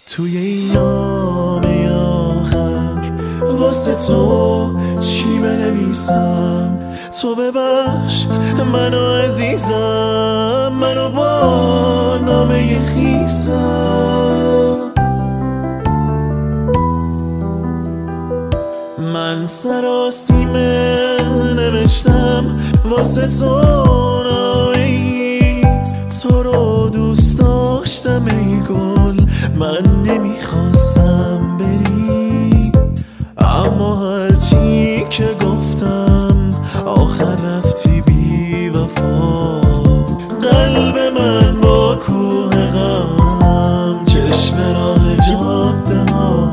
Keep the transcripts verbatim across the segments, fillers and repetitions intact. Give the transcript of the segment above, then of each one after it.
توی این نامه آخر واسه تو چی بنویسم؟ تو ببخش منو عزیزم، منو با نامه خیسم. من سراسیمه نوشتم واسه تو نامه‌ای، تو رو دوست داشتم ای گل، من نمیخواستم بری، اما هرچی که گفتم آخر رفتی بی وفا. قلب من با کوه غم، چشم راه جاده ها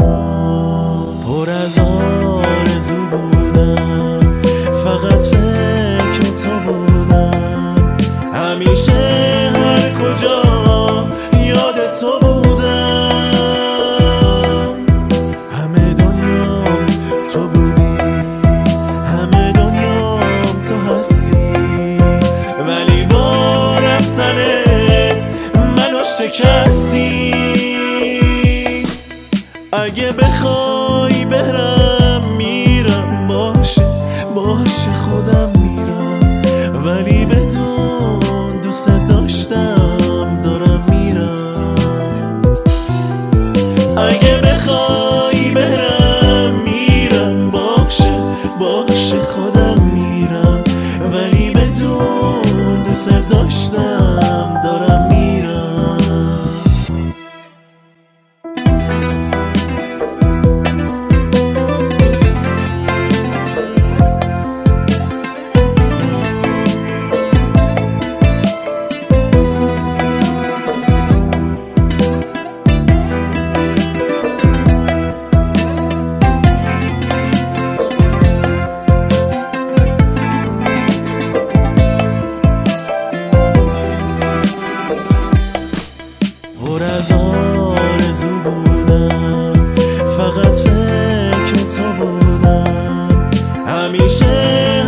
پر از آرزو بودم، فقط فکر تو بودم، همیشه هر کجا یاد تو بودم. همه دنیام تو بودی، همه دنیام تو هستی، ولی با رفتنت منو شکستی. اگه بخوای برم میرم، باشه باشه خودم میرم، ولی بدون دوست داشتم دارم میرم. اگه بخوای برم میرم، باشه باشه خودم میرم، ولی بدون دوست داشتم دارم میرم. پر از آرزو بودم، فقط فکر تو بودم، همیشه